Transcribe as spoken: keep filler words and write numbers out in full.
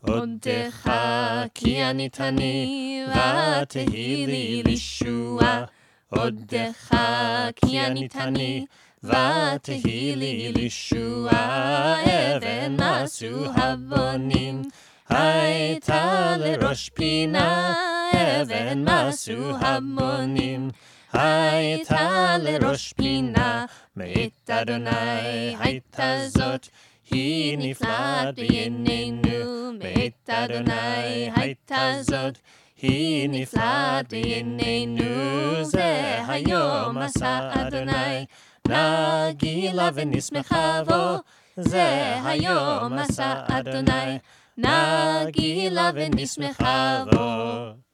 עודך כי עניתני ותהי לי לישועה. עודך כי עניתני ותהי לי לישועה. אבן עשו הבונים הייתה לראש פינה. אבן עשו הבונים הייתה לראש פינה. מאת אדוני הייתה זאת היא נפלאת בעינינו. מאת אדוני הייתה זאת היא נפלאת בעינינו. זה היום עשה אדוני נגילה ונשמחה בו. זה היום עשה אדוני נגילה ונשמחה בו.